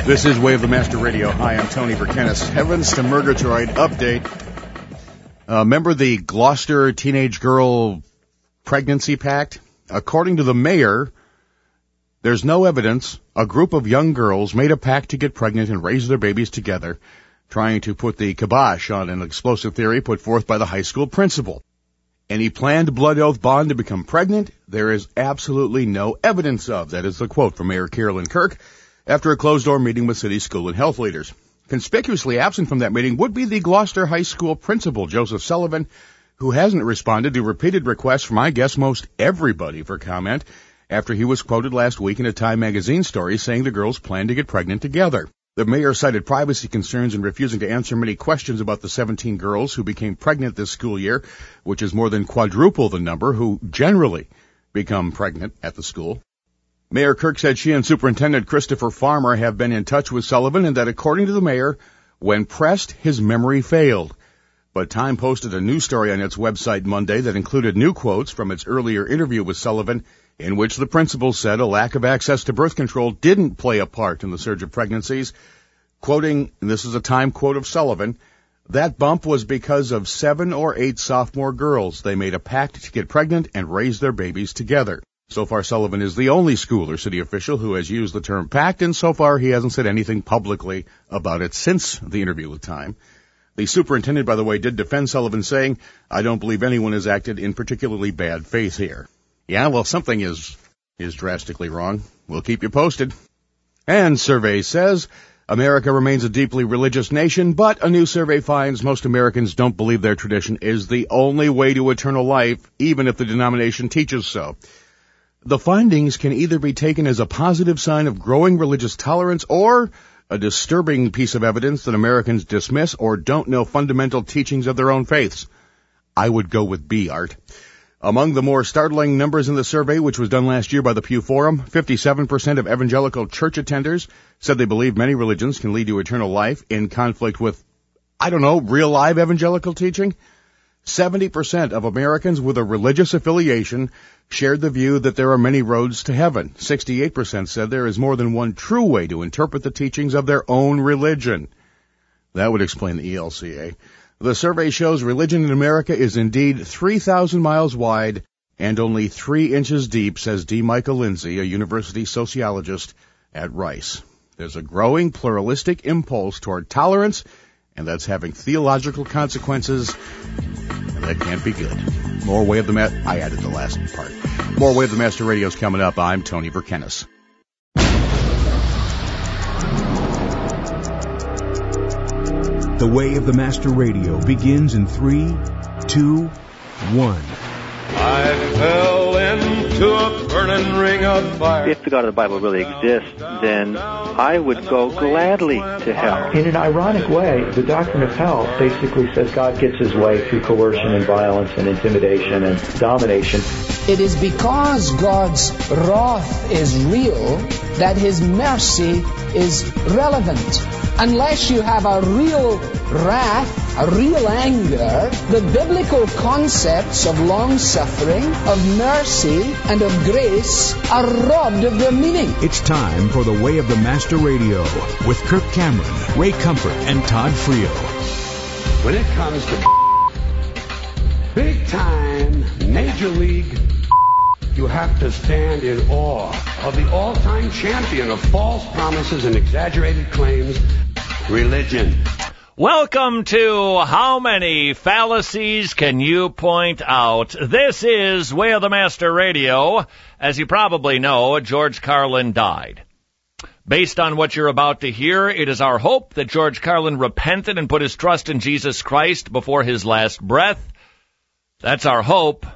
This is Way of the Master Radio. Hi, I'm Tony Verkenis. Heavens to Murgatroyd update. Remember the Gloucester teenage girl pregnancy pact? According to the mayor, there's no evidence a group of young girls made a pact to get pregnant and raise their babies together, trying to put the kibosh on an explosive theory put forth by the high school principal. Any planned blood oath bond to become pregnant, there is absolutely no evidence of. That is the quote from Mayor Carolyn Kirk after a closed-door meeting with city school and health leaders. Conspicuously absent from that meeting would be the Gloucester High School principal, Joseph Sullivan, who hasn't responded to repeated requests from, I guess, most everybody for comment after he was quoted last week in a Time magazine story saying the girls plan to get pregnant together. The mayor cited privacy concerns in refusing to answer many questions about the 17 girls who became pregnant this school year, which is more than quadruple the number who generally become pregnant at the school. Mayor Kirk said she and Superintendent Christopher Farmer have been in touch with Sullivan and that according to the mayor, when pressed, his memory failed. But Time posted a news story on its website Monday that included new quotes from its earlier interview with Sullivan, in which the principal said a lack of access to birth control didn't play a part in the surge of pregnancies. Quoting, and this is a Time quote of Sullivan, that bump was because of 7 or 8 sophomore girls. They made a pact to get pregnant and raise their babies together. So far, Sullivan is the only school or city official who has used the term pact, and so far he hasn't said anything publicly about it since the interview with Time. The superintendent, by the way, did defend Sullivan, saying, I don't believe anyone has acted in particularly bad faith here. Yeah, well, something is drastically wrong. We'll keep you posted. And survey says America remains a deeply religious nation, but a new survey finds most Americans don't believe their tradition is the only way to eternal life, even if the denomination teaches so. The findings can either be taken as a positive sign of growing religious tolerance or a disturbing piece of evidence that Americans dismiss or don't know fundamental teachings of their own faiths. I would go with B, Art. Among the more startling numbers in the survey, which was done last year by the Pew Forum, 57% of evangelical church attenders said they believe many religions can lead to eternal life in conflict with, real live evangelical teaching. 70% of Americans with a religious affiliation shared the view that there are many roads to heaven. 68% said there is more than one true way to interpret the teachings of their own religion. That would explain the ELCA. The survey shows religion in America is indeed 3,000 miles wide and only 3 inches deep, says D. Michael Lindsay, a university sociologist at Rice. There's a growing pluralistic impulse toward tolerance, and that's having theological consequences, and that can't be good. More Way of the Master. I added the last part. More Way of the Master Radio is coming up. I'm Tony Verkenis. The Way of the Master Radio begins in 3, 2, 1. I fell into a burning ring of fire. If the God of the Bible really exists, then I would go gladly to hell. In an ironic way, the doctrine of hell basically says God gets his way through coercion and violence and intimidation and domination. It is because God's wrath is real that his mercy is relevant. Unless you have a real wrath, a real anger, the biblical concepts of long-suffering, of mercy, and of grace are robbed of their meaning. It's time for the Way of the Master Radio with Kirk Cameron, Ray Comfort, and Todd Frio. When it comes to big-time, major league, you have to stand in awe of the all-time champion of false promises and exaggerated claims, religion. Welcome to How Many Fallacies Can You Point Out? This is Way of the Master Radio. As you probably know, George Carlin died. Based on what you're about to hear, it is our hope that George Carlin repented and put his trust in Jesus Christ before his last breath. That's our hope.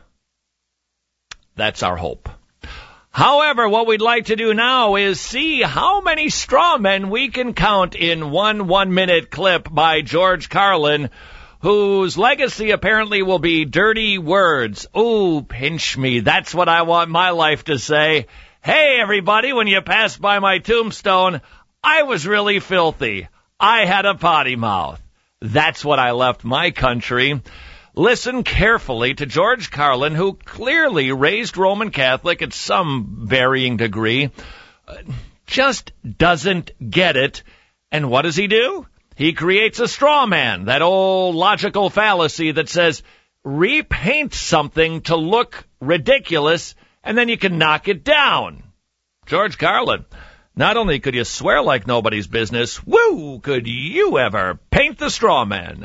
That's our hope. However, what we'd like to do now is see how many straw men we can count in one-minute clip by George Carlin, whose legacy apparently will be dirty words. Ooh, pinch me. That's what I want my life to say. Hey, everybody, when you pass by my tombstone, I was really filthy. I had a potty mouth. That's what I left my country. Listen carefully to George Carlin, who clearly raised Roman Catholic at some varying degree. just doesn't get it. And what does he do? He creates a straw man, that old logical fallacy that says, repaint something to look ridiculous, and then you can knock it down. George Carlin, not only could you swear like nobody's business, woo, could you ever paint the straw man.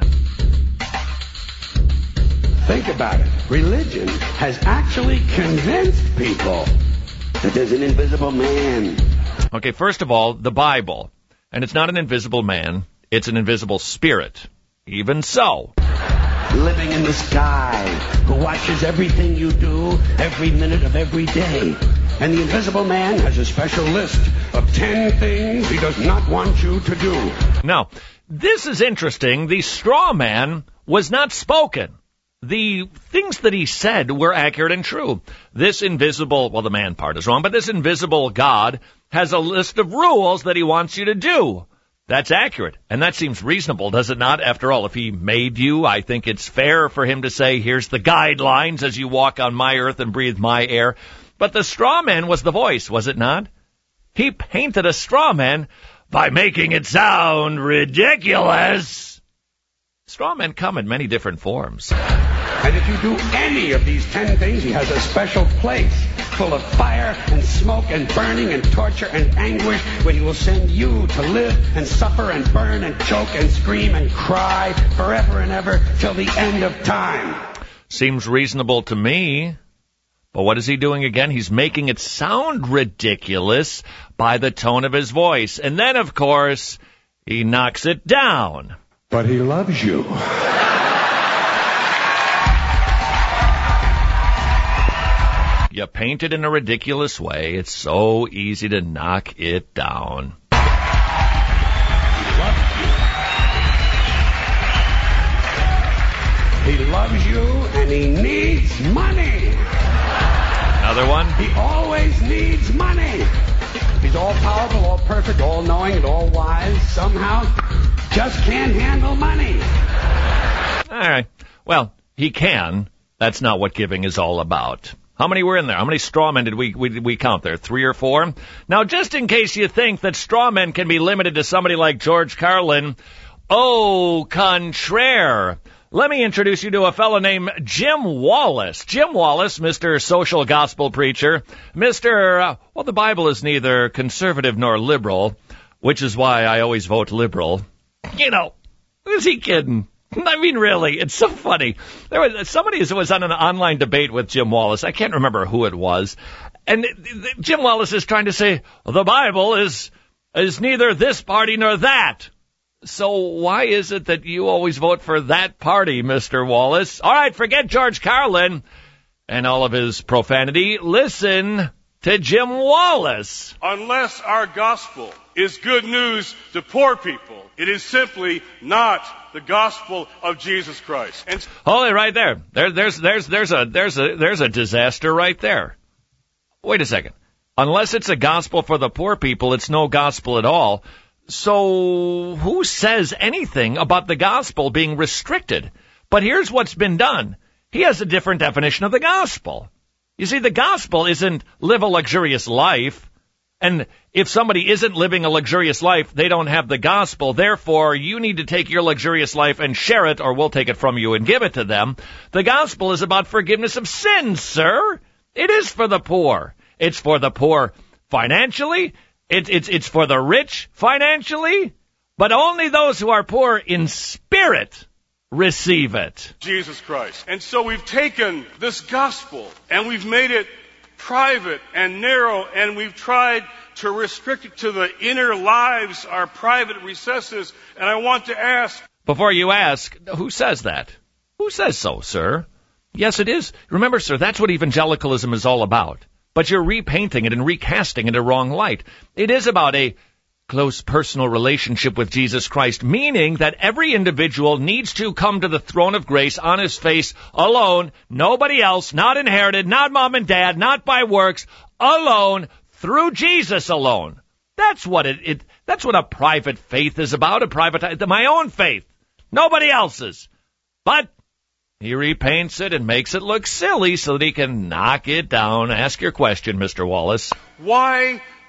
Think about it. Religion has actually convinced people that there's an invisible man. Okay, first of all, the Bible. And it's not an invisible man, it's an invisible spirit. Even so. Living in the sky, who watches everything you do, every minute of every day. And the invisible man has a special list of 10 things he does not want you to do. Now, this is interesting. The straw man was not spoken. The things that he said were accurate and true. This invisible, well, the man part is wrong, but this invisible God has a list of rules that he wants you to do. That's accurate, and that seems reasonable, does it not? After all, if he made you, I think it's fair for him to say, here's the guidelines as you walk on my earth and breathe my air. But the straw man was the voice, was it not? He painted a straw man by making it sound ridiculous. Straw men come in many different forms. And if you do any of these 10 things, he has a special place full of fire and smoke and burning and torture and anguish where he will send you to live and suffer and burn and choke and scream and cry forever and ever till the end of time. Seems reasonable to me. But what is he doing again? He's making it sound ridiculous by the tone of his voice. And then, of course, he knocks it down. But he loves you. You paint it in a ridiculous way. It's so easy to knock it down. He loves you, and he needs money. Another one? He always needs money. He's all powerful, all perfect, all knowing, and all wise. Somehow, just can't handle money. All right. Well, he can. That's not what giving is all about. How many were in there? How many straw men did we count there? 3 or 4? Now, just in case you think that straw men can be limited to somebody like George Carlin, au contraire. Let me introduce you to a fellow named Jim Wallis. Jim Wallis, Mr. Social Gospel Preacher, Mr. Well, the Bible is neither conservative nor liberal, which is why I always vote liberal. You know, is he kidding? I mean, really, it's so funny. There was somebody who was on an online debate with Jim Wallis. I can't remember who it was. And Jim Wallis is trying to say, the Bible is neither this party nor that. So why is it that you always vote for that party, Mr. Wallis? All right, forget George Carlin and all of his profanity. Listen to Jim Wallis. Unless our gospel is good news to poor people, it is simply not the gospel of Jesus Christ. And hold it right there. There's a disaster right there. Wait a second. Unless it's a gospel for the poor people, it's no gospel at all. So who says anything about the gospel being restricted? But here's what's been done. He has a different definition of the gospel. You see, the gospel isn't live a luxurious life. And if somebody isn't living a luxurious life, they don't have the gospel. Therefore, you need to take your luxurious life and share it, or we'll take it from you and give it to them. The gospel is about forgiveness of sins, sir. It is for the poor. It's for the poor financially. It's for the rich financially. But only those who are poor in spirit receive it. Jesus Christ. And so we've taken this gospel and we've made it private and narrow, and we've tried to restrict it to the inner lives, our private recesses. And I want to ask... Before you ask, who says that? Who says so, sir? Yes, it is. Remember, sir, that's what evangelicalism is all about. But you're repainting it and recasting it in a wrong light. It is about a close personal relationship with Jesus Christ, meaning that every individual needs to come to the throne of grace on his face alone, nobody else, not inherited, not mom and dad, not by works, alone, through Jesus alone. That's what that's what a private faith is about, my own faith, nobody else's. But he repaints it and makes it look silly so that he can knock it down. Ask your question, Mr. Wallace. Why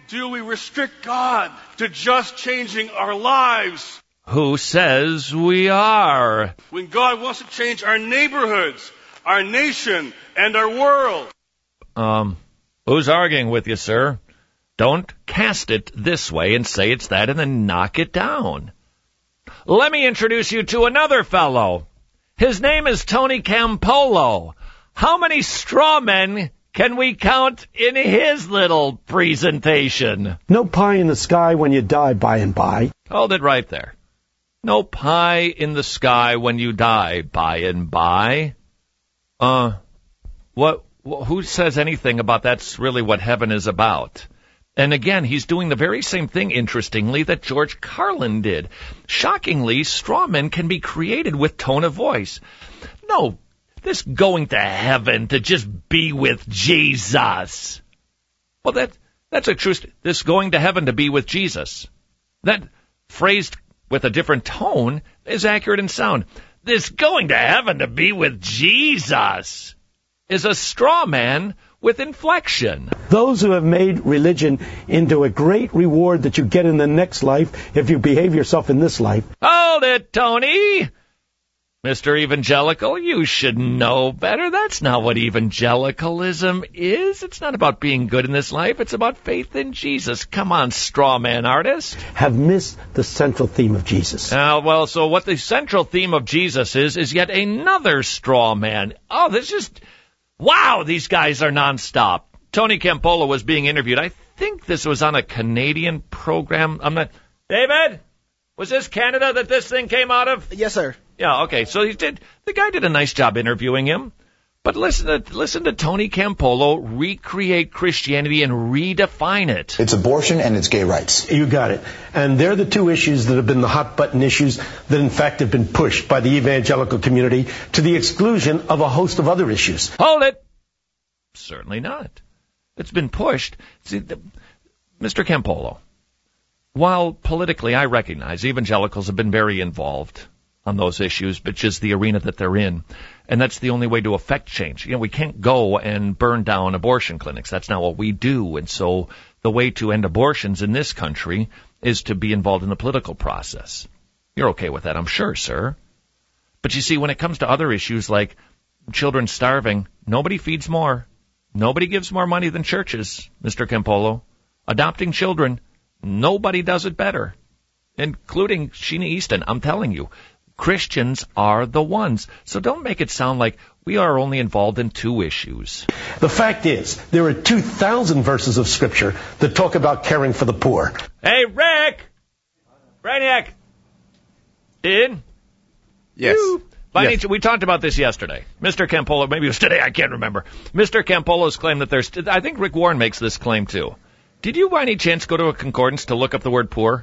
do we restrict God to just changing our lives? Who says we are? When God wants to change our neighborhoods, our nation, and our world. Who's arguing with you, sir? Don't cast it this way and say it's that and then knock it down. Let me introduce you to another fellow. His name is Tony Campolo. How many straw men can we count in his little presentation? No pie in the sky when you die by and by. Hold it right there. No pie in the sky when you die by and by. Who says anything about that's really what heaven is about? And again, he's doing the very same thing, interestingly, that George Carlin did. Shockingly, straw men can be created with tone of voice. No, this going to heaven to just be with Jesus. Well, that's a truth. This going to heaven to be with Jesus. That phrased with a different tone is accurate and sound. This going to heaven to be with Jesus is a straw man with inflection. Those who have made religion into a great reward that you get in the next life if you behave yourself in this life. Hold it, Tony! Mr. Evangelical, you should know better. That's not what evangelicalism is. It's not about being good in this life. It's about faith in Jesus. Come on, straw man artist. Have missed the central theme of Jesus. So what the central theme of Jesus is yet another straw man. Oh, this is just... Wow, these guys are nonstop. Tony Campolo was being interviewed. I think this was on a Canadian program. I'm not... David? Was this Canada that this thing came out of? Yes, sir. Yeah, okay. So the guy did a nice job interviewing him. But listen to Tony Campolo recreate Christianity and redefine it. It's abortion and it's gay rights. You got it. And they're the two issues that have been the hot-button issues that, in fact, have been pushed by the evangelical community to the exclusion of a host of other issues. Hold it! Certainly not. It's been pushed. See, Mr. Campolo, while politically I recognize evangelicals have been very involved on those issues, but just the arena that they're in. And that's the only way to affect change. We can't go and burn down abortion clinics. That's not what we do. And so the way to end abortions in this country is to be involved in the political process. You're okay with that, I'm sure, sir. But you see, when it comes to other issues like children starving, nobody feeds more. Nobody gives more money than churches, Mr. Campolo. Adopting children, nobody does it better, including Sheena Easton. I'm telling you. Christians are the ones. So don't make it sound like we are only involved in two issues. The fact is, there are 2,000 verses of Scripture that talk about caring for the poor. Hey, Rick! Brainiac! In? Yes. Yes. We talked about this yesterday. Mr. Campolo, maybe it was today, I can't remember. Mr. Campolo's claim that there's... I think Rick Warren makes this claim, too. Did you by any chance go to a concordance to look up the word poor?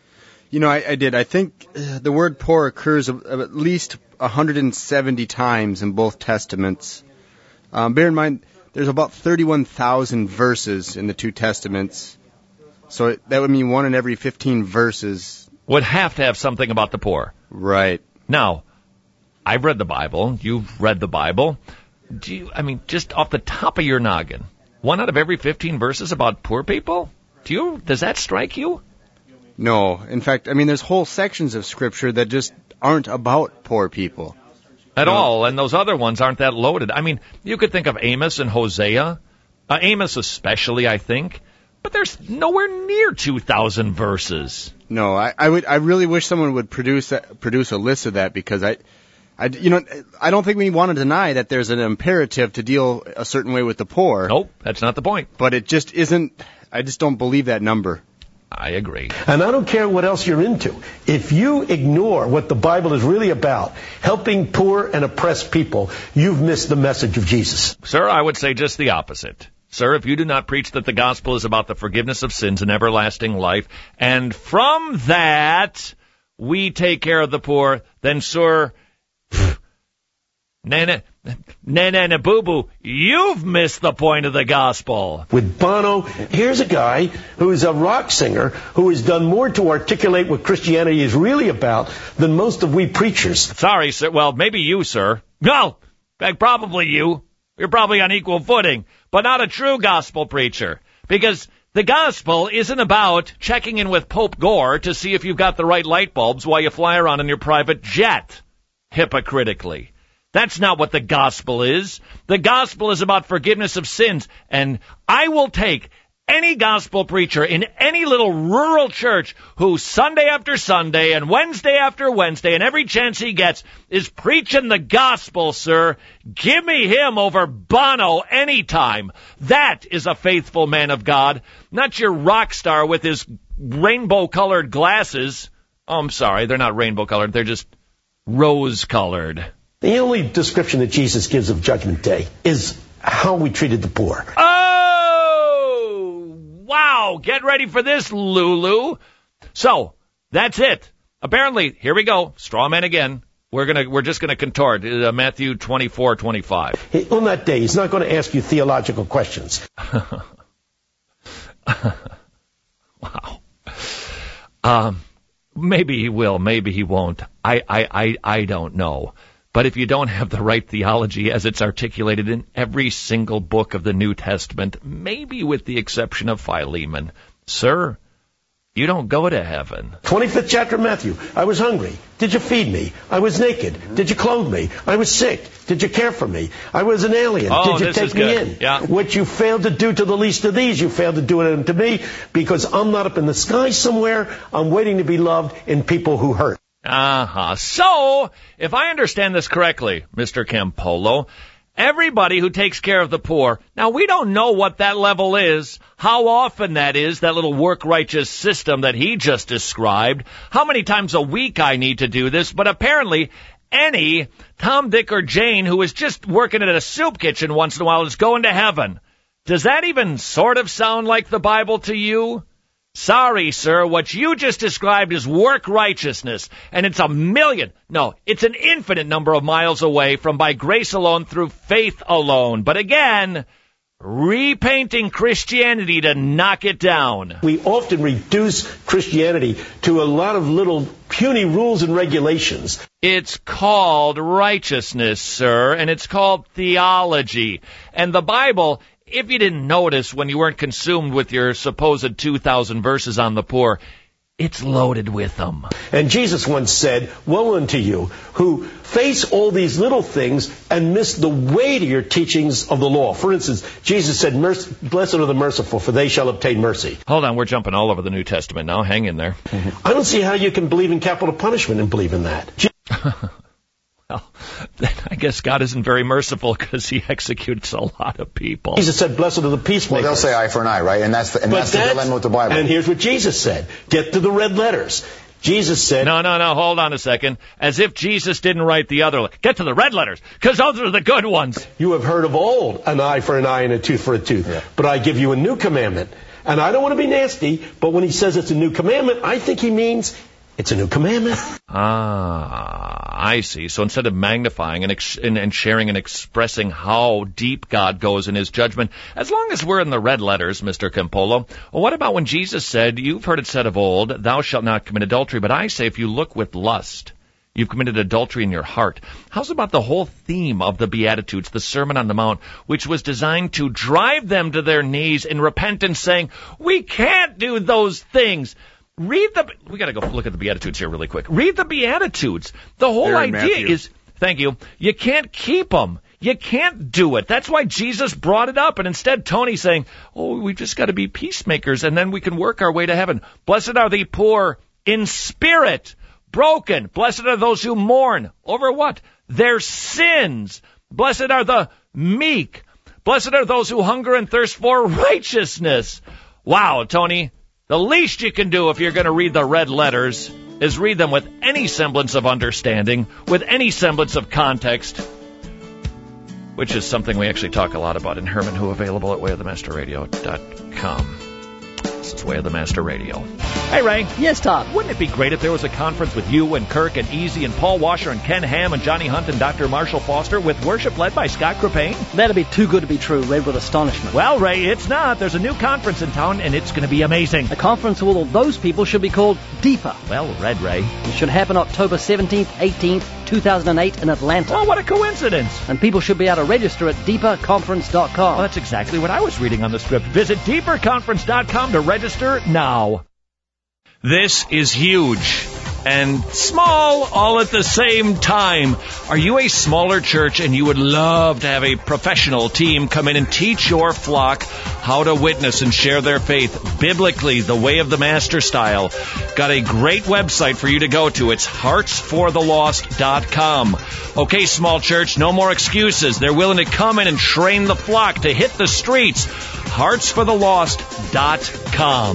I did. I think the word poor occurs at least 170 times in both Testaments. Bear in mind, there's about 31,000 verses in the two Testaments. So that would mean 1 in every 15 verses would have to have something about the poor. Right. Now, I've read the Bible. You've read the Bible. Just off the top of your noggin, 1 out of every 15 verses about poor people? Does that strike you? No. In fact, there's whole sections of Scripture that just aren't about poor people. At all, and those other ones aren't that loaded. You could think of Amos and Hosea. Amos especially, I think. But there's nowhere near 2,000 verses. No, I really wish someone would produce a list of that, because I don't think we want to deny that there's an imperative to deal a certain way with the poor. Nope, that's not the point. But it just isn't. I just don't believe that number. I agree. And I don't care what else you're into. If you ignore what the Bible is really about, helping poor and oppressed people, you've missed the message of Jesus. Sir, I would say just the opposite. Sir, if you do not preach that the gospel is about the forgiveness of sins and everlasting life, and from that we take care of the poor, then, sir, na boo-boo, you've missed the point of the gospel. With Bono, here's a guy who is a rock singer who has done more to articulate what Christianity is really about than most of we preachers. Sorry, sir. Well, maybe you, sir. No, probably you. You're probably on equal footing, but not a true gospel preacher. Because The gospel isn't about checking in with Pope Gore to see if you've got the right light bulbs while you fly around in your private jet, hypocritically. That's not what the gospel is. The gospel is about forgiveness of sins, and I will take any gospel preacher in any little rural church who Sunday after Sunday and Wednesday after Wednesday and every chance he gets is preaching the gospel, sir. Give me him over Bono anytime. That is a faithful man of God, not your rock star with his rainbow-colored glasses. Oh, I'm sorry, they're not rainbow-colored. They're just rose-colored. The only description that Jesus gives of Judgment Day is how we treated the poor. Wow, get ready for this, Lulu. So, that's it. Apparently, here we go, straw man again. We're just gonna contort Matthew 24:25. On that day, he's not going to ask you theological questions. Wow. Maybe he will, maybe he won't. I don't know. But if you don't have the right theology as it's articulated in every single book of the New Testament, maybe with the exception of Philemon, sir, you don't go to heaven. 25th chapter of Matthew. I was hungry. Did you feed me? I was naked. Did you clothe me? I was sick. Did you care for me? I was an alien. Did you take me in? Yeah. What you failed to do to the least of these, you failed to do it to me, because I'm not up in the sky somewhere. I'm waiting to be loved in people who hurt. So, if I understand this correctly, Mr. Campolo, everybody who takes care of the poor, now we don't know what that level is, how often that is, that little work-righteous system that he just described, how many times a week I need to do this, but apparently any Tom, Dick, or Jane who is just working at a soup kitchen once in a while is going to heaven. Does that even sort of sound like the Bible to you? Sorry, sir, what you just described is work righteousness, and it's it's an infinite number of miles away from by grace alone through faith alone. But again, repainting Christianity to knock it down. We often reduce Christianity to a lot of little puny rules and regulations. It's called righteousness, sir, and it's called theology. And the Bible, if you didn't notice when you weren't consumed with your supposed 2,000 verses on the poor, it's loaded with them. And Jesus once said, "Woe unto you who face all these little things and miss the weightier teachings of the law." For instance, Jesus said, "Blessed are the merciful, for they shall obtain mercy." Hold on, we're jumping all over the New Testament now. Hang in there. I don't see how you can believe in capital punishment and believe in that. Well, then I guess God isn't very merciful because he executes a lot of people. Jesus said, "Blessed are the peacemakers." Well, they'll say eye for an eye, right? And that's the dilemma with the Bible. And here's what Jesus said. Get to the red letters. Jesus said... No, hold on a second. As if Jesus didn't write the other... Get to the red letters, because those are the good ones. You have heard of old, an eye for an eye and a tooth for a tooth. Yeah. But I give you a new commandment. And I don't want to be nasty, but when he says it's a new commandment, I think he means... it's a new commandment. I see. So instead of magnifying and sharing and expressing how deep God goes in his judgment, as long as we're in the red letters, Mr. Campolo, well, what about when Jesus said, "You've heard it said of old, thou shalt not commit adultery, but I say if you look with lust, you've committed adultery in your heart." How's about the whole theme of the Beatitudes, the Sermon on the Mount, which was designed to drive them to their knees in repentance, saying, we can't do those things. We got to go look at the Beatitudes here really quick. Read the Beatitudes. The whole idea is, thank you, you can't keep them. You can't do it. That's why Jesus brought it up. And instead, Tony's saying, we just got to be peacemakers, and then we can work our way to heaven. Blessed are the poor in spirit, broken. Blessed are those who mourn. Over what? Their sins. Blessed are the meek. Blessed are those who hunger and thirst for righteousness. Wow, Tony. The least you can do if you're going to read the red letters is read them with any semblance of understanding, with any semblance of context, which is something we actually talk a lot about in Herman Who, available at wayofthemasterradio.com. This is Way of the Master Radio. Hey, Ray. Yes, Tom. Wouldn't it be great if there was a conference with you and Kirk and Easy and Paul Washer and Ken Ham and Johnny Hunt and Dr. Marshall Foster with worship led by Scott Crepane? That'd be too good to be true, read with astonishment. Well, Ray, it's not. There's a new conference in town, and it's going to be amazing. A conference with all those people should be called Deeper. Well read, Ray. It should happen October 17th, 18th, 2008 in Atlanta. Oh, what a coincidence. And people should be able to register at deeperconference.com. Well, that's exactly what I was reading on the script. Visit deeperconference.com to register now. This is huge and small all at the same time. Are you a smaller church and you would love to have a professional team come in and teach your flock how to witness and share their faith biblically, the way of the Master style? Got a great website for you to go to. It's heartsforthelost.com. Okay, small church, no more excuses. They're willing to come in and train the flock to hit the streets. heartsforthelost.com.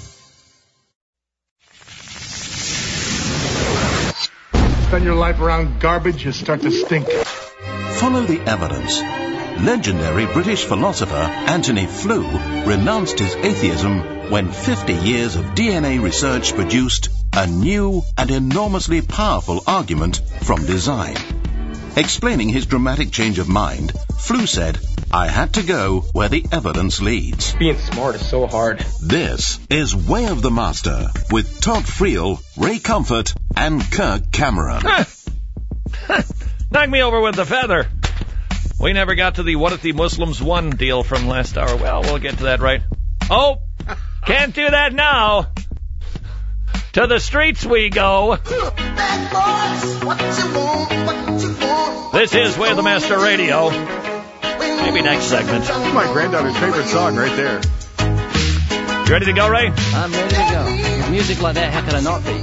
Spend your life around garbage, you start to stink. Follow the evidence. Legendary British philosopher Antony Flew renounced his atheism when 50 years of DNA research produced a new and enormously powerful argument from design. Explaining his dramatic change of mind, Flew said, "I had to go where the evidence leads." Being smart is so hard. This is Way of the Master with Todd Friel, Ray Comfort, and Kirk Cameron. Knock me over with the feather. We never got to the What If the Muslims Won deal from last hour. Well, we'll get to that, right? Oh, can't do that now. To the streets we go. This is Way of the Master Radio. Maybe next segment. My granddaughter's favorite song right there. You ready to go, Ray? I'm ready to go. With music like that, how could I not be?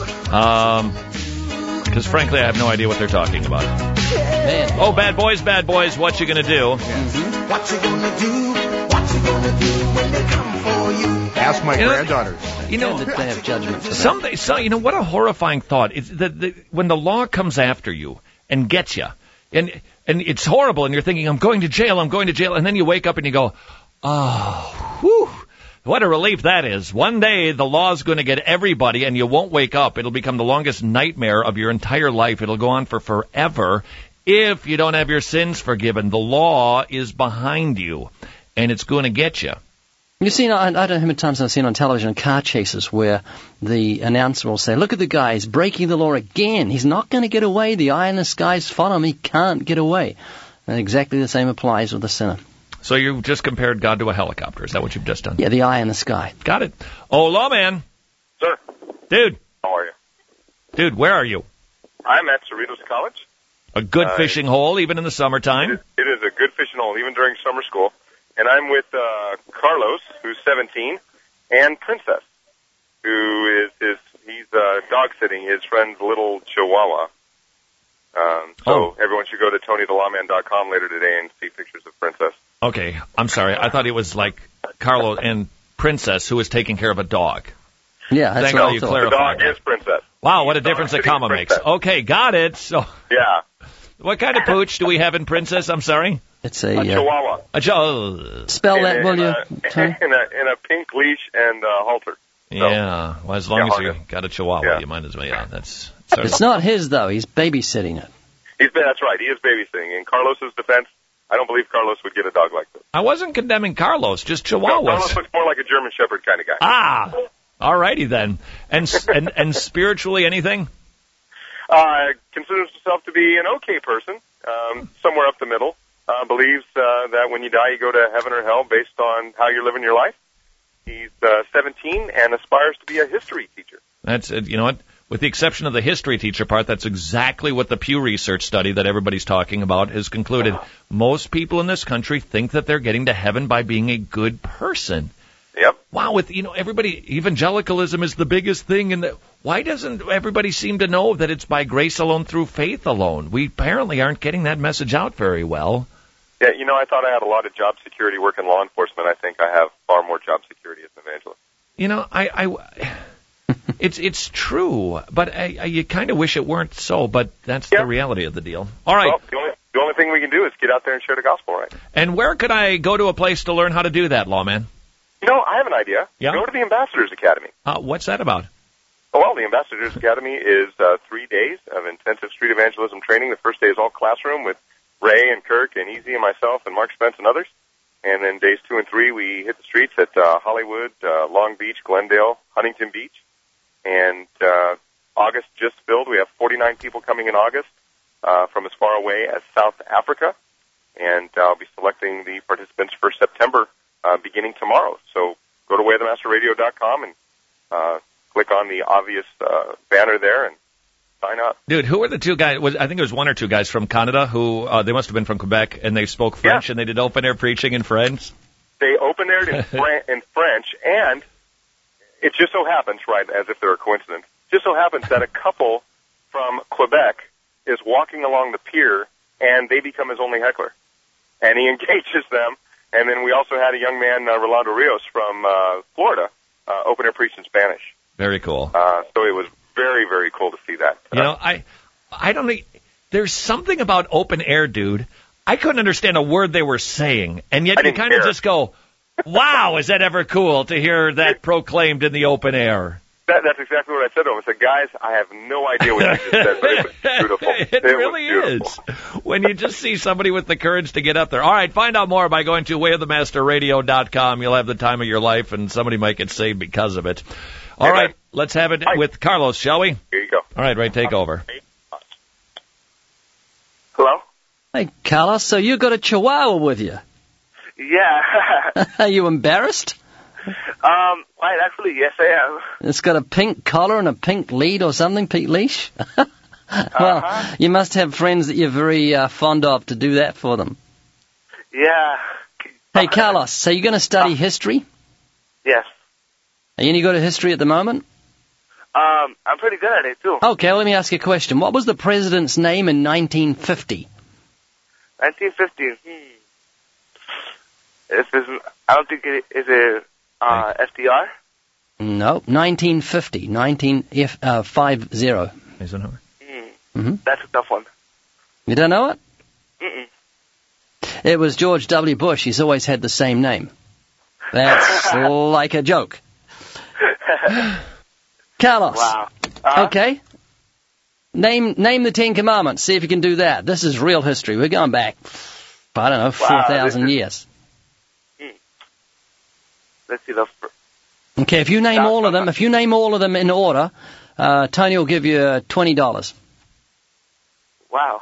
Because frankly, I have no idea what they're talking about. Man. Oh, bad boys, what you gonna do? Mm-hmm. What you gonna do? What you gonna do when they come for you? Ask my granddaughters. You know, that they have judgment for you know, what a horrifying thought. It's when the law comes after you and gets you, and it's horrible, and you're thinking, I'm going to jail, and then you wake up and you go, oh, whew. What a relief that is. One day the law's going to get everybody and you won't wake up. It'll become the longest nightmare of your entire life. It'll go on for forever if you don't have your sins forgiven. The law is behind you and it's going to get you. You've seen, I don't know how many times I've seen on television car chases where the announcer will say, look at the guy, he's breaking the law again. He's not going to get away. The eye in the sky's follow him. He can't get away. And exactly the same applies with the sinner. So you just compared God to a helicopter. Is that what you've just done? Yeah, the eye in the sky. Got it. Oh, lawman. Sir. Dude. How are you? Dude, where are you? I'm at Cerritos College. A good fishing hole, even in the summertime? It is a good fishing hole, even during summer school. And I'm with Carlos, who's 17, and Princess, who he's dog sitting his friend's little Chihuahua. Everyone should go to TonyTheLawman.com later today and see pictures of Princess. Okay, I'm sorry. I thought it was like Carlos and Princess who was taking care of a dog. Yeah, that's right. You clarified. The dog is Princess. Wow, what a difference a comma makes. Okay, got it. So, yeah. What kind of pooch do we have in Princess? I'm sorry. It's a Chihuahua. Spell that, will you? In a pink leash and halter. Yeah. Well, as long as you got a Chihuahua, you might as well. Yeah, that's. It's not his though. He's babysitting it. That's right. He is babysitting. In Carlos's defense, I don't believe Carlos would get a dog like this. I wasn't condemning Carlos, just Chihuahuas. No, Carlos looks more like a German Shepherd kind of guy. Ah, all righty then. And spiritually, anything? Considers himself to be an okay person, somewhere up the middle. Believes that when you die, you go to heaven or hell based on how you're living your life. He's 17 and aspires to be a history teacher. That's you know what? With the exception of the history teacher part, that's exactly what the Pew Research study that everybody's talking about has concluded. Most people in this country think that they're getting to heaven by being a good person. Yep. Wow, everybody, evangelicalism is the biggest thing. And why doesn't everybody seem to know that it's by grace alone, through faith alone? We apparently aren't getting that message out very well. Yeah, I thought I had a lot of job security work in law enforcement. I think I have far more job security as an evangelist. It's true, but you kind of wish it weren't so, but that's the reality of the deal. All right. Well, the only thing we can do is get out there and share the gospel, right? And where could I go to a place to learn how to do that, lawman? I have an idea. Yeah? Go to the Ambassadors Academy. What's that about? Well, the Ambassadors Academy is 3 days of intensive street evangelism training. The first day is all classroom with Ray and Kirk and Easy and myself and Mark Spence and others. And then days 2 and 3, we hit the streets at Hollywood, Long Beach, Glendale, Huntington Beach. And August just filled. We have 49 people coming in August from as far away as South Africa, and I'll be selecting the participants for September beginning tomorrow. So go to wayofthemasterradio.com and click on the obvious banner there and sign up. Dude, who were the two guys? I think it was one or two guys from Canada who they must have been from Quebec, and they spoke French, and they did open-air preaching in French. They open-aired in French, and it just so happens, right, as if they're a coincidence, just so happens that a couple from Quebec is walking along the pier, and they become his only heckler. And he engages them. And then we also had a young man, Rolando Rios, from Florida, open-air preach in Spanish. Very cool. So it was very, very cool to see that. You know, I don't think there's something about open air, dude. I couldn't understand a word they were saying, and yet you kind of just go, wow, is that ever cool to hear that proclaimed in the open air? That's exactly what I said to him. I said, guys, I have no idea what you just said, but it was beautiful. It really is. When you just see somebody with the courage to get up there. All right, find out more by going to wayofthemasterradio.com. You'll have the time of your life, and somebody might get saved because of it. All right, let's have it with Carlos, shall we? Here you go. All right, Ray, take over. Hello? Hey, Carlos, so you got a Chihuahua with you? Yeah. Are you embarrassed? Right, actually, yes, I am. It's got a pink collar and a pink lead or something, pink leash? Well, you must have friends that you're very fond of to do that for them. Yeah. Hey, Carlos, so you're going to study history? Yes. Are you any good at history at the moment? I'm pretty good at it, too. Okay, well, let me ask you a question. What was the president's name in 1950? 1950? I don't think it is a FDR? No, 1950. 1950. Is it over? Mm-hmm. That's a tough one. You don't know it? Mm-mm. It was George W. Bush. He's always had the same name. That's like a joke. Carlos. Wow. Okay. Name the Ten Commandments. See if you can do that. This is real history. We're going back, I don't know, 4,000 years. Let's see Okay, if you name all of them in order, Tony will give you $20. Wow.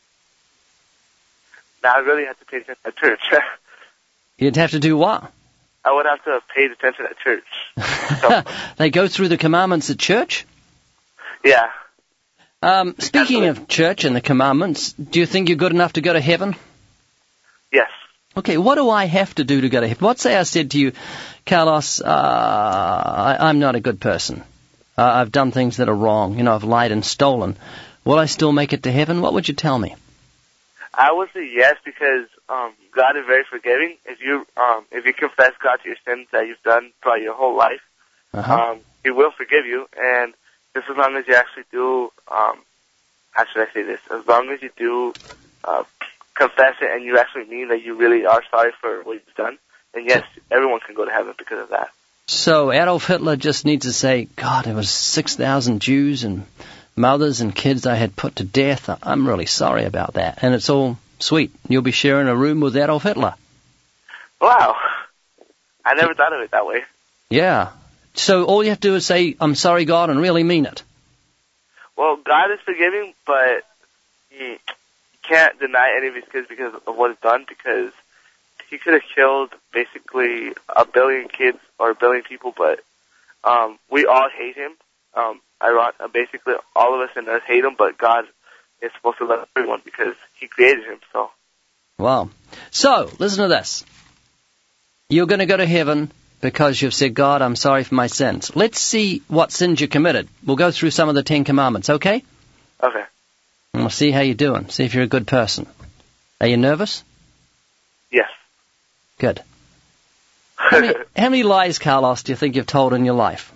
Now I really have to pay attention at church. You'd have to do what? I would have to pay attention at church. They go through the commandments at church? Yeah. Speaking of church and the commandments, do you think you're good enough to go to heaven? Yes. Okay, what do I have to do to go to heaven? Let's say I said to you, Carlos, I'm not a good person. I've done things that are wrong. You know, I've lied and stolen. Will I still make it to heaven? What would you tell me? I would say yes, because God is very forgiving. If you confess God to your sins that you've done throughout your whole life, He will forgive you. And just as long as you actually do, how should I say this? As long as you do confess it and you actually mean that you really are sorry for what you've done, then yes, everyone can go to heaven because of that. So Adolf Hitler just needs to say, God, there was 6,000 Jews and mothers and kids I had put to death. I'm really sorry about that. And it's all sweet. You'll be sharing a room with Adolf Hitler. Wow. I never thought of it that way. Yeah. So all you have to do is say, I'm sorry, God, and really mean it. Well, God is forgiving, but you can't deny any of his kids because of what he's done, because he could have killed basically 1 billion kids or 1 billion people, but we all hate him. Basically, all of us in earth hate him, but God is supposed to love everyone because he created him. So. Wow. So, listen to this. You're going to go to heaven because you've said, God, I'm sorry for my sins. Let's see what sins you committed. We'll go through some of the 10 Commandments, okay? Okay. And we'll see how you're doing. See if you're a good person. Are you nervous? Yes. Good. How many lies, Carlos, do you think you've told in your life?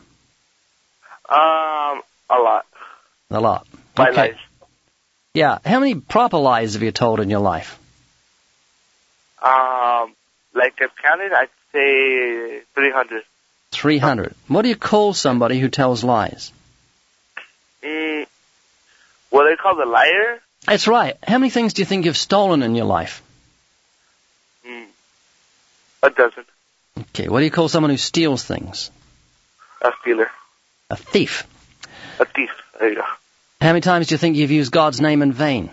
A lot. A lot. White Okay. lies. Yeah. How many proper lies have you told in your life? Like I've counted, I'd say 300. 300. What do you call somebody who tells lies? What do they call the liar? That's right. How many things do you think you've stolen in your life? A dozen. Okay. What do you call someone who steals things? A stealer. A thief. A thief. There you go. How many times do you think you've used God's name in vain?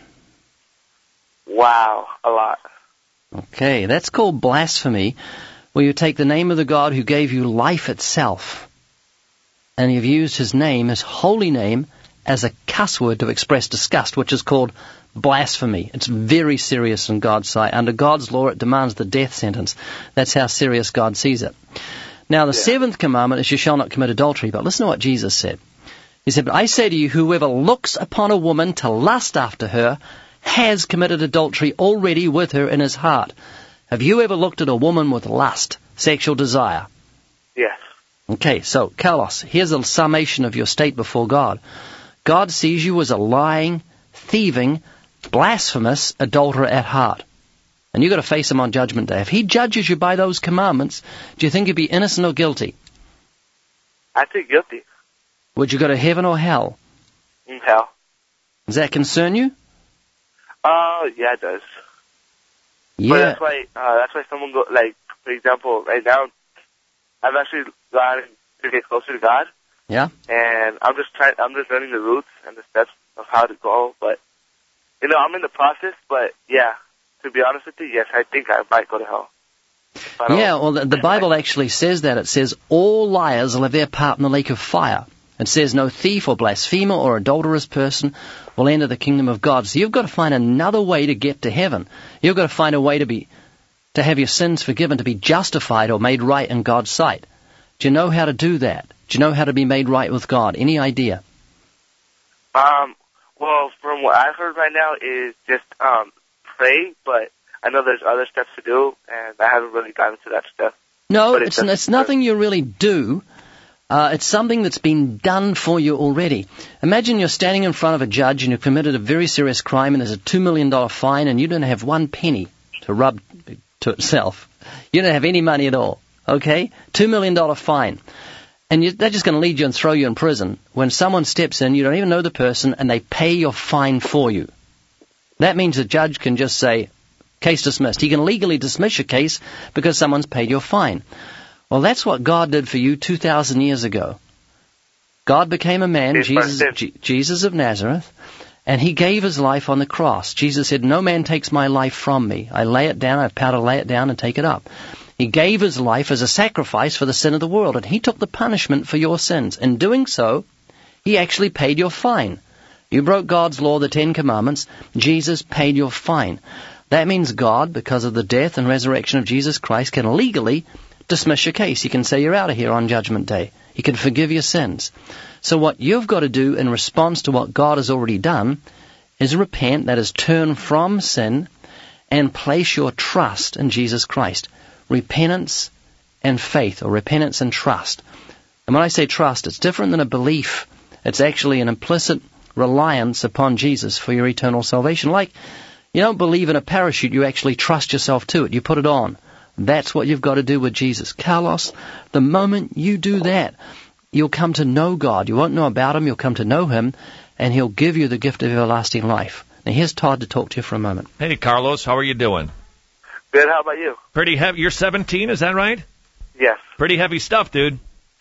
Wow, a lot. Okay, that's called blasphemy, where you take the name of the God who gave you life itself, and you've used his name, his holy name, as a cuss word to express disgust, which is called blasphemy. It's very serious in God's sight. Under God's law, it demands the death sentence. That's how serious God sees it. Now, the seventh commandment is you shall not commit adultery, but listen to what Jesus said. He said, "But I say to you, whoever looks upon a woman to lust after her has committed adultery already with her in his heart." Have you ever looked at a woman with lust, sexual desire? Yes. Okay, so, Carlos, here's a summation of your state before God. God sees you as a lying, thieving, blasphemous adulterer at heart. And you've got to face him on Judgment Day. If he judges you by those commandments, do you think you'd be innocent or guilty? I think guilty. Would you go to heaven or hell? Hell. Does that concern you? Yeah, it does. Yeah. But that's why someone go, like, for example, right now, I've actually gotten to get closer to God. Yeah. And I'm just learning the routes and the steps of how to go. But, I'm in the process. But, yeah, to be honest with you, yes, I think I might go to hell. Yeah, well, the Bible actually says that. It says all liars will have their part in the lake of fire. It says no thief or blasphemer or adulterous person will enter the kingdom of God. So you've got to find another way to get to heaven. You've got to find a way to have your sins forgiven, to be justified or made right in God's sight. Do you know how to do that? Do you know how to be made right with God? Any idea? Well, from what I've heard right now is just pray, but I know there's other steps to do, and I haven't really gotten to that step. No, it's nothing you really do. It's something that's been done for you already. Imagine you're standing in front of a judge and you've committed a very serious crime and there's a $2 million fine and you don't have one penny to rub to itself. You don't have any money at all, okay? $2 million fine. And they're just going to lead you and throw you in prison. When someone steps in, you don't even know the person, and they pay your fine for you. That means the judge can just say, case dismissed. He can legally dismiss your case because someone's paid your fine. Well, that's what God did for you 2,000 years ago. God became a man, Jesus of Nazareth, and he gave his life on the cross. Jesus said, "No man takes my life from me. I lay it down, I have power to lay it down and take it up." He gave his life as a sacrifice for the sin of the world, and he took the punishment for your sins. In doing so, he actually paid your fine. You broke God's law, the 10 Commandments. Jesus paid your fine. That means God, because of the death and resurrection of Jesus Christ, can legally dismiss your case. He can say you're out of here on Judgment Day. He can forgive your sins. So what you've got to do in response to what God has already done is repent, that is, turn from sin and place your trust in Jesus Christ. Repentance and faith, or repentance and trust. And when I say trust, it's different than a belief. It's actually an implicit reliance upon Jesus for your eternal salvation. Like, you don't believe in a parachute, you actually trust yourself to it. You put it on. That's what you've got to do with Jesus. Carlos, the moment you do that, you'll come to know God. You won't know about him, you'll come to know him, and he'll give you the gift of everlasting life. Now here's Todd to talk to you for a moment. Hey, Carlos, how are you doing? Good, how about you? Pretty heavy. You're 17, is that right? Yes. Pretty heavy stuff, dude.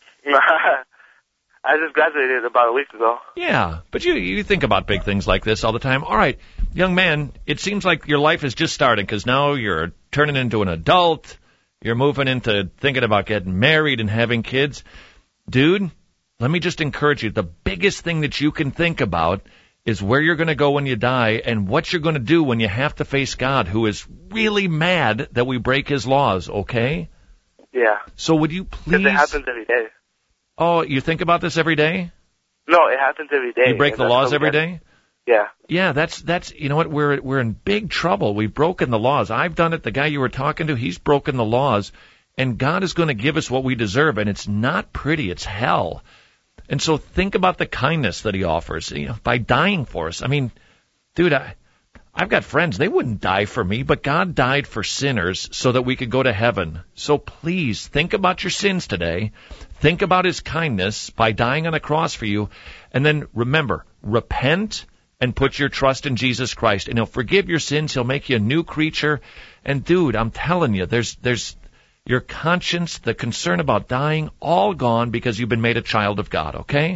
I just graduated about a week ago. Yeah, but you think about big things like this all the time. All right, young man, it seems like your life is just starting because now you're turning into an adult. You're moving into thinking about getting married and having kids. Dude, let me just encourage you. The biggest thing that you can think about is where you're going to go when you die and what you're going to do when you have to face God, who is really mad that we break his laws, okay? Yeah. So would you please... Because it happens every day. Oh, you think about this every day? No, it happens every day. You break the laws every day? Yeah. Yeah, that's you know what, we're in big trouble. We've broken the laws. I've done it. The guy you were talking to, he's broken the laws. And God is going to give us what we deserve, and it's not pretty. It's hell. And so think about the kindness that he offers, by dying for us. I mean, dude, I've got friends. They wouldn't die for me, but God died for sinners so that we could go to heaven. So please think about your sins today. Think about his kindness by dying on a cross for you. And then remember, repent and put your trust in Jesus Christ. And he'll forgive your sins. He'll make you a new creature. And dude, I'm telling you, there's your conscience, the concern about dying, all gone because you've been made a child of God, okay?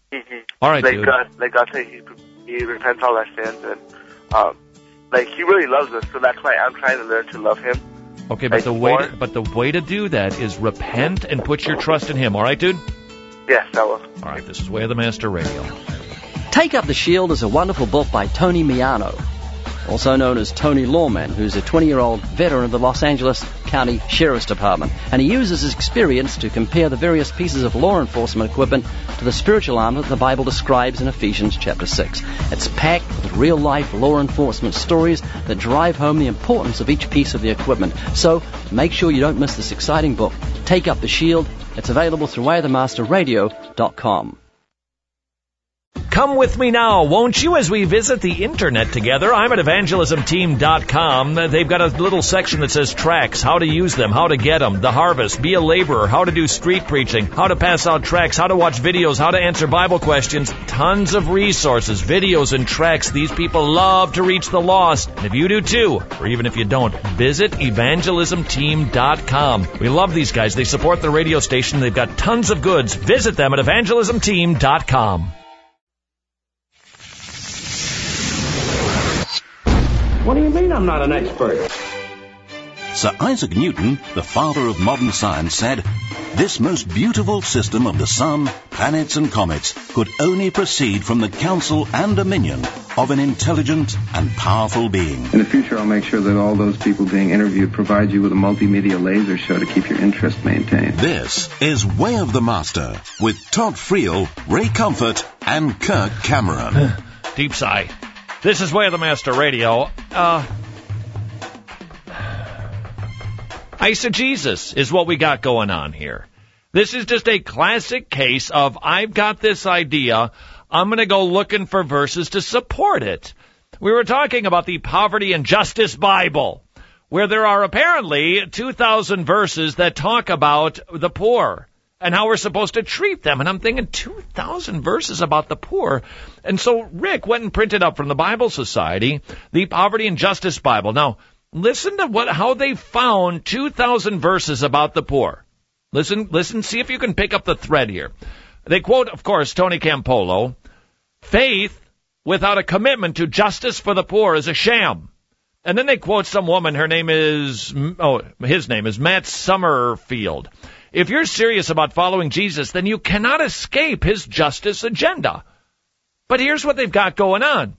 Mm-hmm. All right, dude. God said he repents all our sins, and he really loves us. So that's why I'm trying to learn to love him. Okay, but the way to do that is repent and put your trust in him. All right, dude? Yes, I will. All right, this is Way of the Master Radio. Take Up the Shield is a wonderful book by Tony Miano, also known as Tony Lawman, who's a 20-year-old veteran of the Los Angeles County Sheriff's Department. And he uses his experience to compare the various pieces of law enforcement equipment to the spiritual armor that the Bible describes in Ephesians chapter 6. It's packed with real-life law enforcement stories that drive home the importance of each piece of the equipment. So make sure you don't miss this exciting book, Take Up the Shield. It's available through wayofthemasterradio.com. Come with me now, won't you, as we visit the internet together? I'm at evangelismteam.com. They've got a little section that says tracts, how to use them, how to get them, the harvest, be a laborer, how to do street preaching, how to pass out tracts, how to watch videos, how to answer Bible questions. Tons of resources, videos, and tracts. These people love to reach the lost. And if you do too, or even if you don't, visit evangelismteam.com. We love these guys. They support the radio station. They've got tons of goods. Visit them at evangelismteam.com. What do you mean I'm not an expert? Sir Isaac Newton, the father of modern science, said, "This most beautiful system of the sun, planets and comets could only proceed from the counsel and dominion of an intelligent and powerful being." In the future, I'll make sure that all those people being interviewed provide you with a multimedia laser show to keep your interest maintained. This is Way of the Master with Todd Friel, Ray Comfort, and Kirk Cameron. Deep sigh. This is Way of the Master Radio. Eisegesis is what we got going on here. This is just a classic case of I've got this idea, I'm going to go looking for verses to support it. We were talking about the Poverty and Justice Bible, where there are apparently 2,000 verses that talk about the poor and how we're supposed to treat them. And I'm thinking 2,000 verses about the poor. And so Rick went and printed up from the Bible Society the Poverty and Justice Bible. Now, listen to how they found 2,000 verses about the poor. Listen, see if you can pick up the thread here. They quote, of course, Tony Campolo, "Faith without a commitment to justice for the poor is a sham." And then they quote some woman, his name is Matt Summerfield. "If you're serious about following Jesus, then you cannot escape his justice agenda." But here's what they've got going on.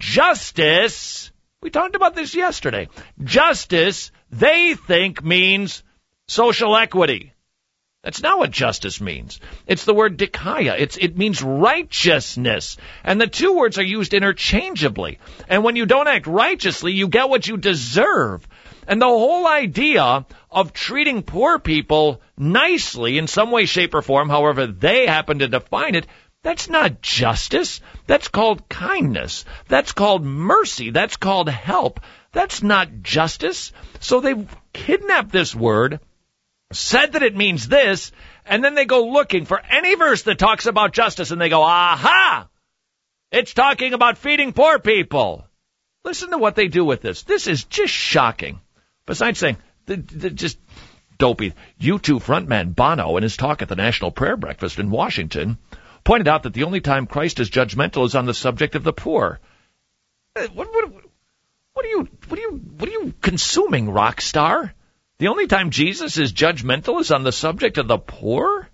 Justice, we talked about this yesterday. Justice, they think, means social equity. That's not what justice means. It's the word dikaiah. It means righteousness. And the two words are used interchangeably. And when you don't act righteously, you get what you deserve. And the whole idea of treating poor people nicely in some way, shape, or form, however they happen to define it, that's not justice. That's called kindness. That's called mercy. That's called help. That's not justice. So they kidnapped this word, said that it means this, and then they go looking for any verse that talks about justice, and they go, aha! It's talking about feeding poor people. Listen to what they do with this. This is just shocking. Besides saying, just dopey. U2 frontman Bono, in his talk at the National Prayer Breakfast in Washington, pointed out that the only time Christ is judgmental is on the subject of the poor. What are you consuming, rock star? The only time Jesus is judgmental is on the subject of the poor?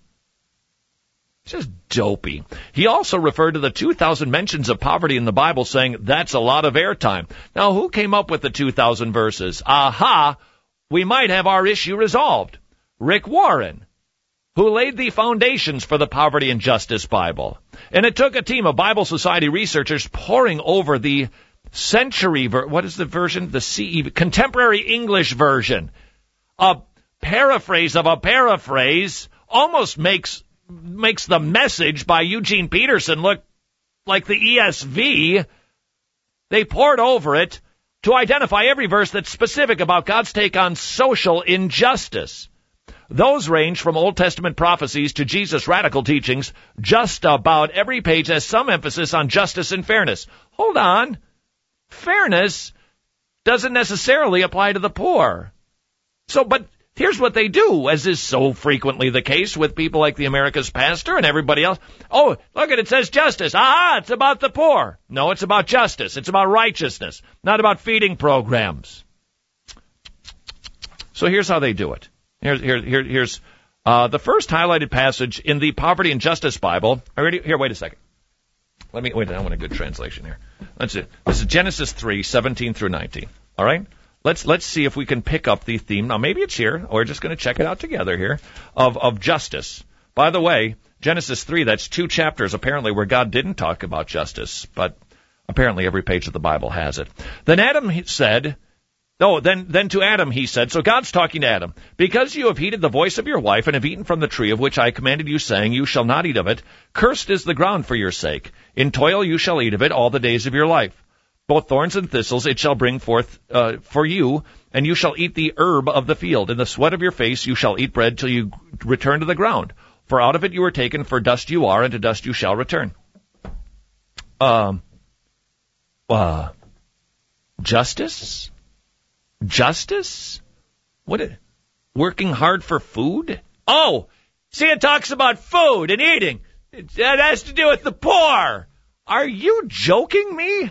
Just dopey. He also referred to the 2,000 mentions of poverty in the Bible, saying that's a lot of airtime. Now, who came up with the 2,000 verses? Aha! We might have our issue resolved. Rick Warren, who laid the foundations for the Poverty and Justice Bible. And it took a team of Bible Society researchers poring over the what is the version? The CE, Contemporary English Version. A paraphrase of a paraphrase almost makes the Message by Eugene Peterson look like the ESV. They pored over it to identify every verse that's specific about God's take on social injustice. Those range from Old Testament prophecies to Jesus' radical teachings. Just about every page has some emphasis on justice and fairness. Hold on. Fairness doesn't necessarily apply to the poor. But here's what they do, as is so frequently the case with people like the America's Pastor and everybody else. Oh, look at it, says justice. Aha, it's about the poor. No, it's about justice. It's about righteousness, not about feeding programs. So here's how they do it. Here's the first highlighted passage in the Poverty and Justice Bible. Here, wait a second. I want a good translation here. Let's see. This is Genesis 3:17 through 19. All right? Let's see if we can pick up the theme. Now, maybe it's here. We're just going to check it out together here of justice. By the way, Genesis 3, that's 2 chapters apparently where God didn't talk about justice, but apparently every page of the Bible has it. Then to Adam he said, so God's talking to Adam, because you have heeded the voice of your wife and have eaten from the tree of which I commanded you, saying, you shall not eat of it, cursed is the ground for your sake. In toil you shall eat of it all the days of your life. Both thorns and thistles it shall bring forth for you, and you shall eat the herb of the field. In the sweat of your face you shall eat bread till you return to the ground. For out of it you were taken, for dust you are, and to dust you shall return. Justice? Justice? Working hard for food? Oh, see, it talks about food and eating. That has to do with the poor. Are you joking me?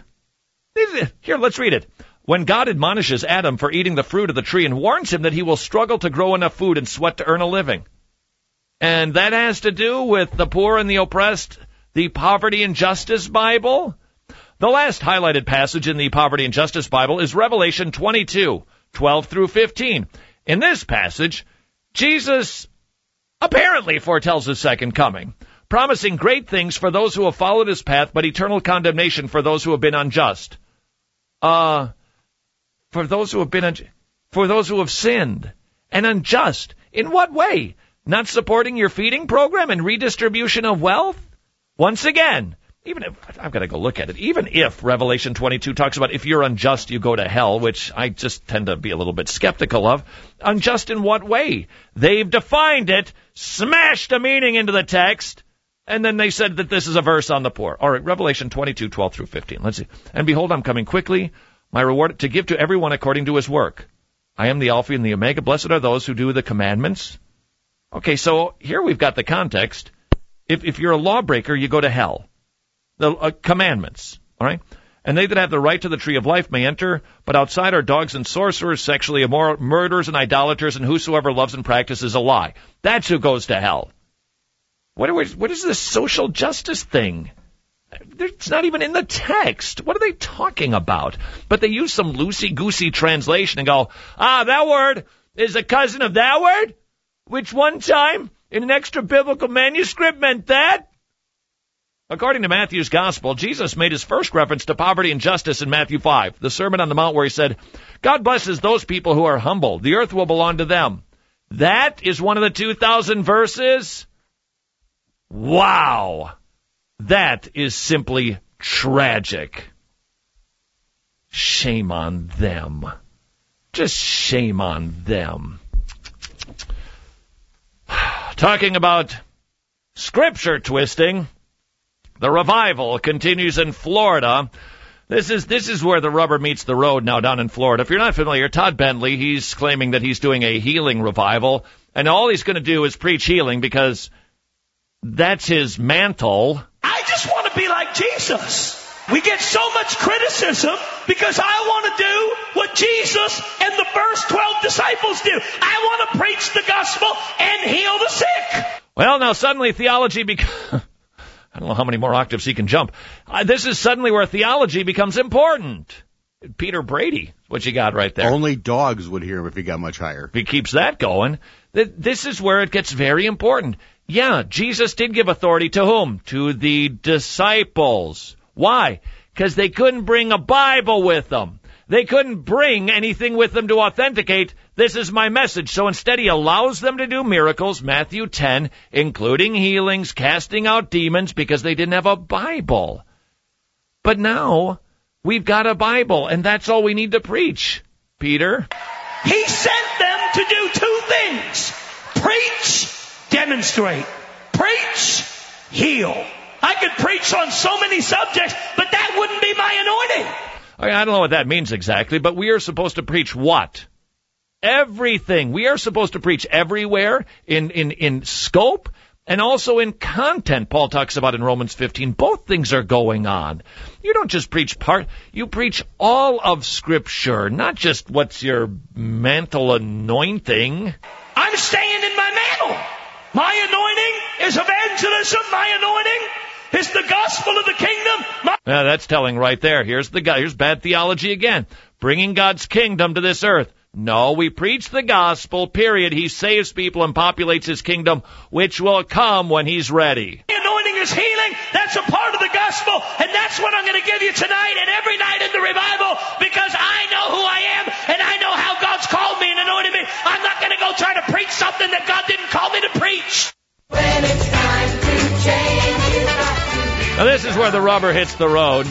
Here, let's read it. When God admonishes Adam for eating the fruit of the tree and warns him that he will struggle to grow enough food and sweat to earn a living. And that has to do with the poor and the oppressed, the Poverty and Justice Bible? The last highlighted passage in the Poverty and Justice Bible is Revelation 22:12 through 15. In this passage, Jesus apparently foretells his second coming, promising great things for those who have followed his path, but eternal condemnation for those who have been unjust. For those who have sinned and unjust. In what way? Not supporting your feeding program and redistribution of wealth? Once again, even if, I've got to go look at it, even if Revelation 22 talks about if you're unjust, you go to hell, which I just tend to be a little bit skeptical of, unjust in what way? They've defined it, smashed a meaning into the text, and then they said that this is a verse on the poor. All right, Revelation 22:12 through 15. Let's see. And behold, I'm coming quickly, my reward to give to everyone according to his work. I am the Alpha and the Omega. Blessed are those who do the commandments. Okay, so here we've got the context. If you're a lawbreaker, you go to hell. The commandments, all right? And they that have the right to the tree of life may enter, but outside are dogs and sorcerers, sexually immoral, murderers and idolaters, and whosoever loves and practices a lie. That's who goes to hell. What is this social justice thing? It's not even in the text. What are they talking about? But they use some loosey-goosey translation and go, that word is a cousin of that word, which one time in an extra-biblical manuscript meant that. According to Matthew's Gospel, Jesus made his first reference to poverty and justice in Matthew 5, the Sermon on the Mount, where he said, God blesses those people who are humble. The earth will belong to them. That is one of the 2,000 verses. Wow. That is simply tragic. Shame on them. Just shame on them. Talking about scripture twisting, the revival continues in Florida. This is where the rubber meets the road now down in Florida. If you're not familiar, Todd Bentley, he's claiming that he's doing a healing revival, and all he's going to do is preach healing because that's his mantle. I just want to be like Jesus. We get so much criticism because I want to do what Jesus and the first 12 disciples do. I want to preach the gospel and heal the sick. Well, now suddenly theology becomes... I don't know how many more octaves he can jump. This is suddenly where theology becomes important. Peter Brady, what you got right there. Only dogs would hear him if he got much higher. If he keeps that going, this is where it gets very important. Yeah, Jesus did give authority to whom? To the disciples. Why? Because they couldn't bring a Bible with them. They couldn't bring anything with them to authenticate, this is my message. So instead he allows them to do miracles, Matthew 10, including healings, casting out demons, because they didn't have a Bible. But now we've got a Bible, and that's all we need to preach, Peter. He sent them to do 2 things. Preach, demonstrate. Preach, heal. I could preach on so many subjects, but that wouldn't be my anointing. I don't know what that means exactly, but we are supposed to preach what? everything. We are supposed to preach everywhere in scope and also in content. Paul talks about in Romans 15. Both things are going on. You don't just preach part. You preach all of Scripture, not just what's your mantle anointing. I'm staying in my mantle. My anointing is evangelism. My anointing is the gospel of the kingdom. That's telling right there. Here's bad theology again. Bringing God's kingdom to this earth. No, we preach the gospel, period. He saves people and populates his kingdom, which will come when he's ready. The anointing is healing. That's a part of the gospel, and that's what I'm going to give you tonight and every night in the revival, because I know who I am, and I know how God's called me and anointed me. I'm not going to go try to preach something that God didn't call me to preach. When it's time to change, it's not now this is where the rubber hits the road.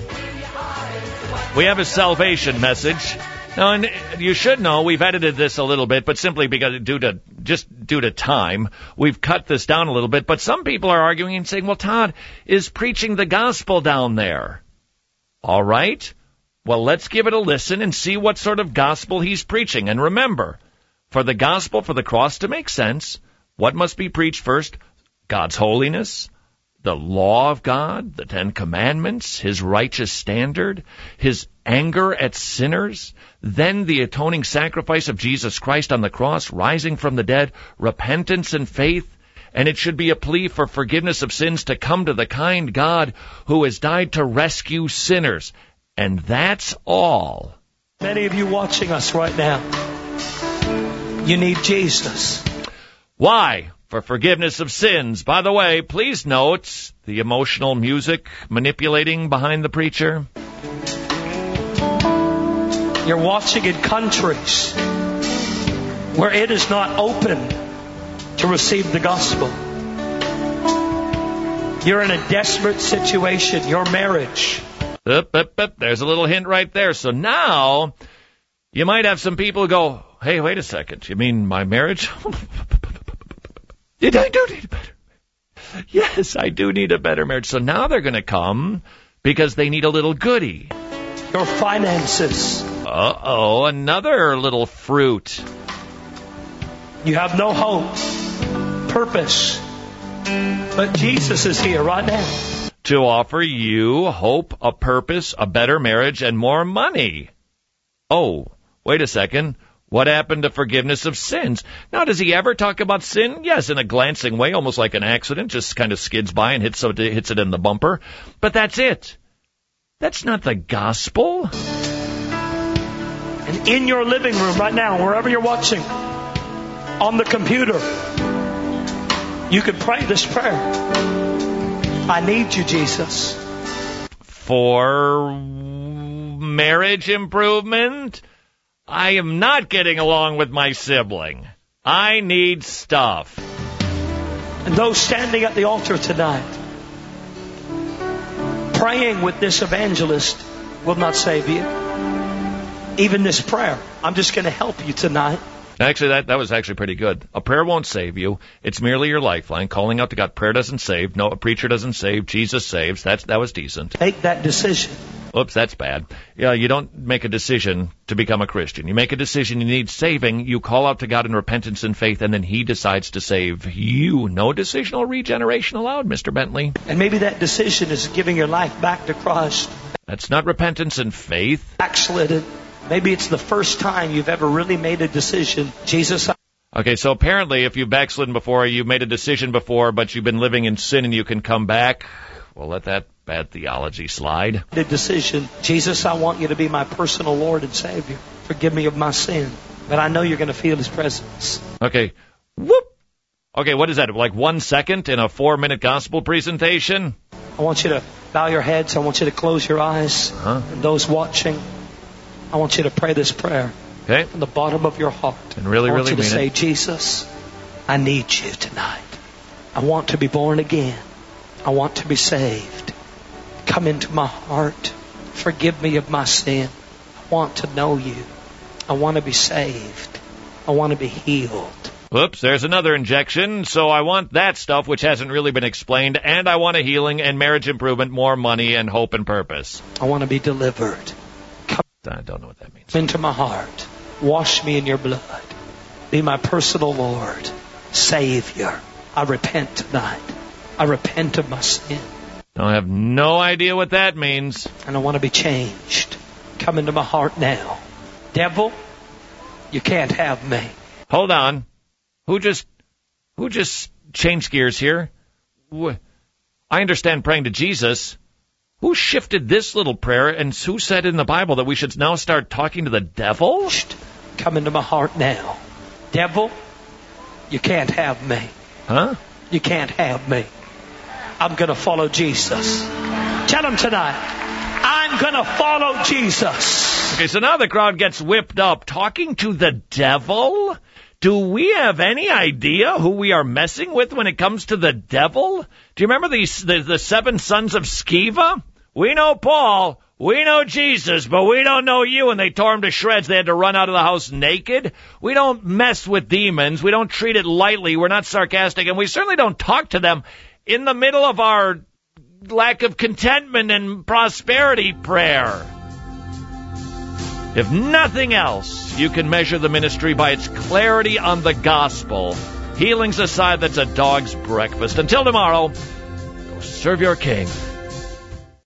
We have a salvation message. Now, and you should know we've edited this a little bit, but simply because due to time, we've cut this down a little bit. But some people are arguing and saying, well, Todd is preaching the gospel down there. All right. Well, let's give it a listen and see what sort of gospel he's preaching. And remember, for the gospel, for the cross to make sense, what must be preached first? God's holiness, the law of God, the Ten Commandments, his righteous standard, his anger at sinners, then the atoning sacrifice of Jesus Christ on the cross, rising from the dead, repentance and faith, and it should be a plea for forgiveness of sins to come to the kind God who has died to rescue sinners. And that's all. Many of you watching us right now, you need Jesus. Why? For forgiveness of sins. By the way, please note the emotional music manipulating behind the preacher. You're watching in countries where it is not open to receive the gospel. You're in a desperate situation, your marriage. There's a little hint right there. So now you might have some people who go, hey, wait a second. You mean my marriage? I do need a better. Yes, I do need a better marriage. So now they're going to come because they need a little goodie. Your finances. Uh-oh, another little fruit. You have no hope, purpose. But Jesus is here right now to offer you hope, a purpose, a better marriage, and more money. Oh, wait a second. What happened to forgiveness of sins? Now, does he ever talk about sin? Yes, in a glancing way, almost like an accident, just kind of skids by and hits it in the bumper. But that's it. That's not the gospel. And in your living room right now, wherever you're watching, on the computer, you can pray this prayer. I need you, Jesus. For marriage improvement? I am not getting along with my sibling. I need stuff. And those standing at the altar tonight, praying with this evangelist will not save you. Even this prayer, I'm just going to help you tonight. Actually, that was actually pretty good. A prayer won't save you. It's merely your lifeline. Calling out to God. Prayer doesn't save. No, a preacher doesn't save. Jesus saves. That was decent. Make that decision. Oops, that's bad. Yeah, you don't make a decision to become a Christian. You make a decision you need saving. You call out to God in repentance and faith, and then he decides to save you. No decisional regeneration allowed, Mr. Bentley. And maybe that decision is giving your life back to Christ. That's not repentance and faith. Backslidden. Maybe it's the first time you've ever really made a decision. Jesus. Okay, so apparently if you've backslidden before, you've made a decision before, but you've been living in sin and you can come back, well, let that bad theology slide. The decision, Jesus, I want you to be my personal Lord and Savior. Forgive me of my sin. But I know you're going to feel his presence. Okay. Whoop. Okay, what is that? Like 1 second in a 4-minute gospel presentation? I want you to bow your heads. I want you to close your eyes. And those watching, I want you to pray this prayer. Okay. From the bottom of your heart. And really, I want really you to say, it. Jesus, I need you tonight. I want to be born again. I want to be saved. Come into my heart. Forgive me of my sin. I want to know you. I want to be saved. I want to be healed. Whoops, there's another injection. So I want that stuff which hasn't really been explained, and I want a healing and marriage improvement, more money and hope and purpose. I want to be delivered. I don't know what that means. Into my heart. Wash me in your blood. Be my personal Lord, Savior. I repent tonight. I repent of my sin. I have no idea what that means. And I want to be changed. Come into my heart now. Devil, you can't have me. Hold on. Who just changed gears here? I understand praying to Jesus. Who shifted this little prayer, and who said in the Bible that we should now start talking to the devil? Come into my heart now. Devil, you can't have me. Huh? You can't have me. I'm going to follow Jesus. Tell him tonight, I'm going to follow Jesus. Okay, so now the crowd gets whipped up. Talking to the devil? Do we have any idea who we are messing with when it comes to the devil? Do you remember the 7 sons of Sceva? We know Paul, we know Jesus, but we don't know you, and they tore him to shreds. They had to run out of the house naked. We don't mess with demons. We don't treat it lightly. We're not sarcastic, and we certainly don't talk to them in the middle of our lack of contentment and prosperity prayer. If nothing else, you can measure the ministry by its clarity on the gospel. Healings aside, that's a dog's breakfast. Until tomorrow, go serve your king.